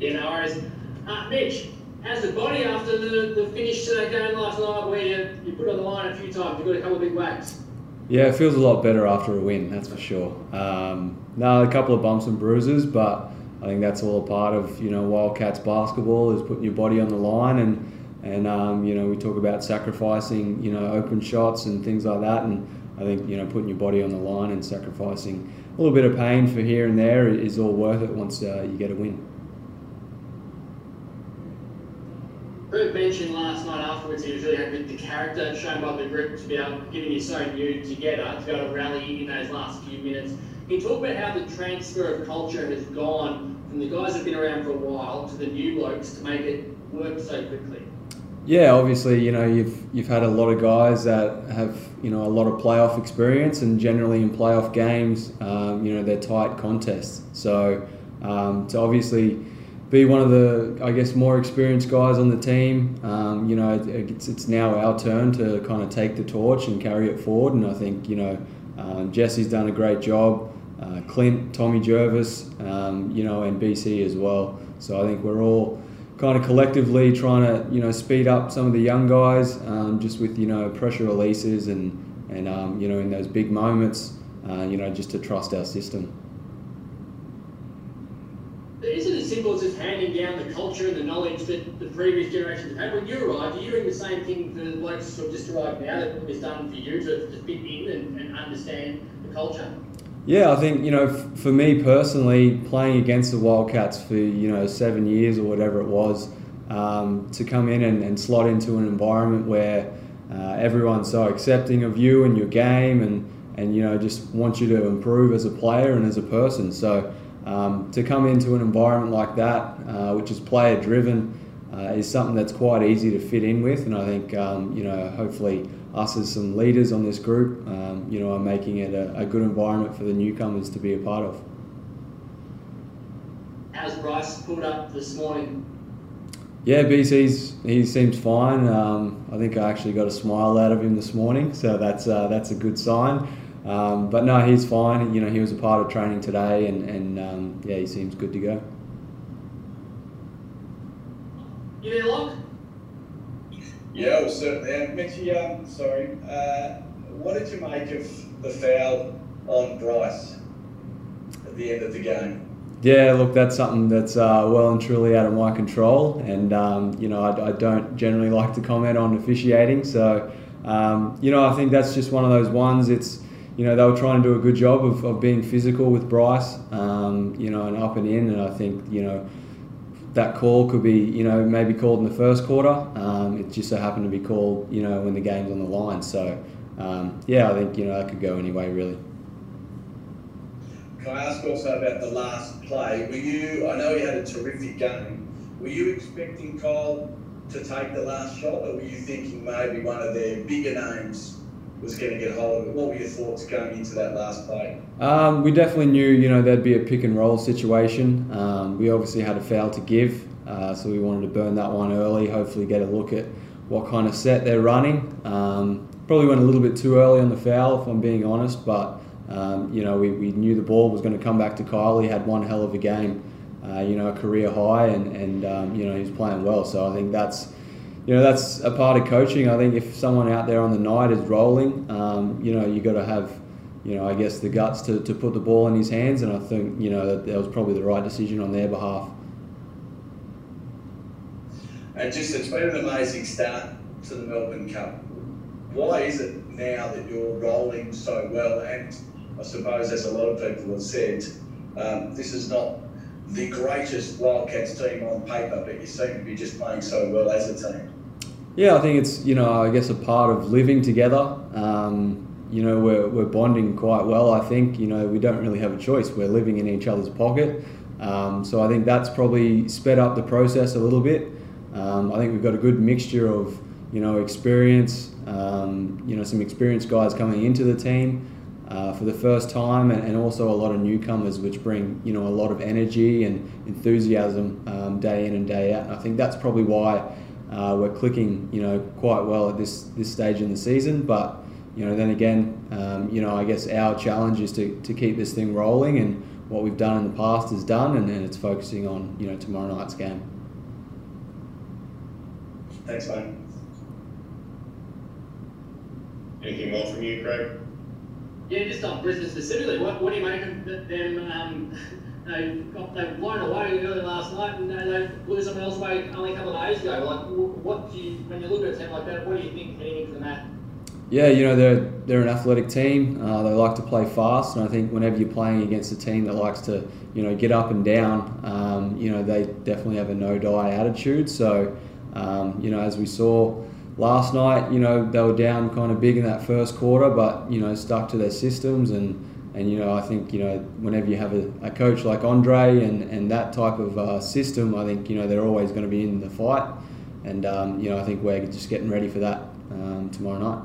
Yeah, no worries. Mitch, how's the body after the finish to that game last night where you put on the line a few times, you got a couple of big whacks? Yeah, it feels a lot better after a win, that's for sure. No, a couple of bumps and bruises, but I think that's all a part of, Wildcats basketball, is putting your body on the line, and we talk about sacrificing, open shots and things like that, and I think, putting your body on the line and sacrificing a little bit of pain for here and there is all worth it once you get a win. Bert mentioned last night afterwards he was really happy with the character shown by the group to be able, given you're so new together, to be able to rally in those last few minutes. Can you talk about how the transfer of culture has gone from the guys that have been around for a while to the new blokes to make it work so quickly? Yeah, obviously, you've had a lot of guys that have, a lot of playoff experience, and generally in playoff games, they're tight contests. So to obviously be one of the, I guess, more experienced guys on the team, it's now our turn to kind of take the torch and carry it forward. And I think, Jesse's done a great job, Clint, Tommy Jervis, and BC as well. So I think we're all kind of collectively trying to, speed up some of the young guys, just with, pressure releases and in those big moments, just to trust our system. Is it as simple as just handing down the culture and the knowledge that the previous generations have had? When you arrived, are you doing the same thing for the blokes who have just arrived now that was done for you to fit in and understand the culture? Yeah, I think, for me personally, playing against the Wildcats for, 7 years or whatever it was, to come in and slot into an environment where everyone's so accepting of you and your game and just want you to improve as a player and as a person. So to come into an environment like that, which is player driven, is something that's quite easy to fit in with. And I think, hopefully us as some leaders on this group, are making it a good environment for the newcomers to be a part of. How's Bryce pulled up this morning? Yeah, he seems fine. I think I actually got a smile out of him this morning, so that's a good sign. But no, he's fine. He was a part of training today, and he seems good to go. You there, Locke? Yeah, well, certainly. Mitchie, sorry. What did you make of the foul on Bryce at the end of the game? Yeah, look, that's something that's well and truly out of my control, and I don't generally like to comment on officiating. So, I think that's just one of those ones. It's they were trying to do a good job of being physical with Bryce, and up and in, and I think that call could be maybe called in the first quarter. It just so happened to be called when the game's on the line. So, I think that could go any way really. Can I ask also about the last play? I know you had a terrific game. Were you expecting Kyle to take the last shot, or were you thinking maybe one of their bigger names was going to get hold of it? What were your thoughts going into that last play? We definitely knew, there'd be a pick and roll situation. We obviously had a foul to give, so we wanted to burn that one early, hopefully get a look at what kind of set they're running. Probably went a little bit too early on the foul, if I'm being honest, but we knew the ball was going to come back to Kyle. He had one hell of a game, a career high, and he was playing well. So I think that's a part of coaching. I think if someone out there on the night is rolling, you got to have, I guess the guts to put the ball in his hands, and I think that was probably the right decision on their behalf. And it's been an amazing start to the Melbourne Cup. Why is it now that you're rolling so well? And I suppose, as a lot of people have said, this is not the greatest Wildcats team on paper, but you seem to be just playing so well as a team. Yeah, I think it's, I guess a part of living together. We're bonding quite well, I think. We don't really have a choice. We're living in each other's pocket. So I think that's probably sped up the process a little bit. I think we've got a good mixture of, experience, some experienced guys coming into the team for the first time, and also a lot of newcomers, which bring, a lot of energy and enthusiasm day in and day out. And I think that's probably why we're clicking, quite well at this stage in the season. But, then again, I guess our challenge is to keep this thing rolling, and what we've done in the past is done, and it's focusing on tomorrow night's game. Thanks, mate. Anything more from you, Craig? Yeah, just on Brisbane specifically, what do you make of them? They've blown away early last night, and they blew someone else away only a couple of days ago. Like, what do you, when you look at a team like that, what do you think heading into the match? Yeah, they're an athletic team. They like to play fast, and I think whenever you're playing against a team that likes to get up and down, they definitely have a no-die attitude. So, as we saw last night, they were down kind of big in that first quarter, but stuck to their systems, and I think whenever you have a coach like Andre and that type of system, I think they're always going to be in the fight, and I think we're just getting ready for that tomorrow night.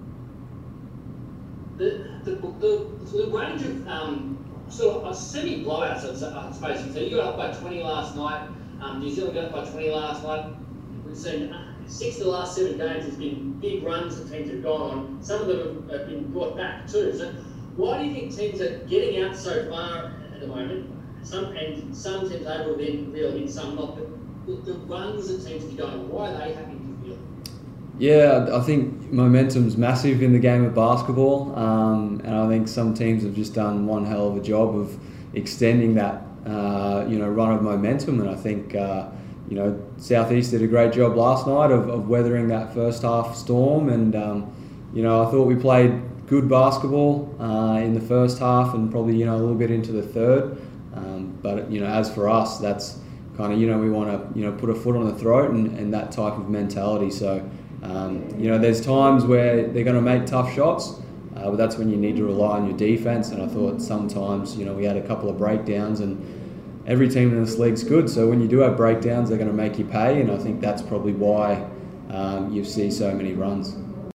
The range of sort of semi-blowouts, I suppose. So you got up by 20 last night. New Zealand got up by 20 last night. We've seen 6 of the last 7 games. There's been big runs that teams have gone on. Some of them have been brought back too. So why do you think teams are getting out so far at the moment? Some teams able to then reel in, some not. But the runs that teams are going, why are they having to feel? Yeah, I think momentum's massive in the game of basketball, and I think some teams have just done one hell of a job of extending that, run of momentum. And I think, Southeast did a great job last night of weathering that first half storm. And, I thought we played good basketball in the first half and probably, a little bit into the third. But, as for us, that's kind of, we want to, put a foot on the throat and that type of mentality. So, there's times where they're going to make tough shots, but that's when you need to rely on your defense. And I thought sometimes, we had a couple of breakdowns, and every team in this league's good. So when you do have breakdowns, they're going to make you pay. And I think that's probably why you see so many runs.